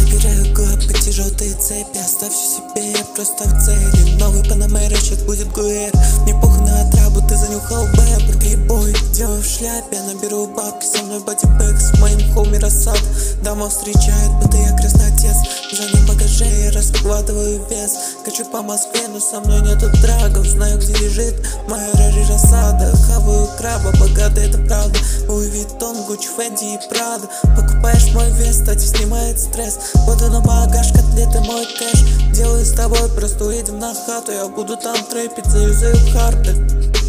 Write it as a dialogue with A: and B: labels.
A: Собираю копоти, желтые цепи, оставь все себе, я просто в цели. Новый Панамера, сейчас будет ГУЭР. Мне похуй на отрабу, ты занюхал бэбр. Плейбой, делаю в шляпе, наберу бабки, со мной бодибэк, с моим хоуми рассад. Дама встречает, будто я крестный отец. В заднем багаже я раскладываю вес. Качу по Москве, но со мной нету драгов. Знаю, где лежит моя рари рассада. Хаваю краба, богатый, это правда. Луи Виттон, Гуччи, Фенди и Прада. Покупаешь мой вес, кстати, снимает стресс. Вот оно багаж, котлеты, мой кэш. Делаю с тобой, просто уедем на хату. Я буду там трэпить, заюзаю карты.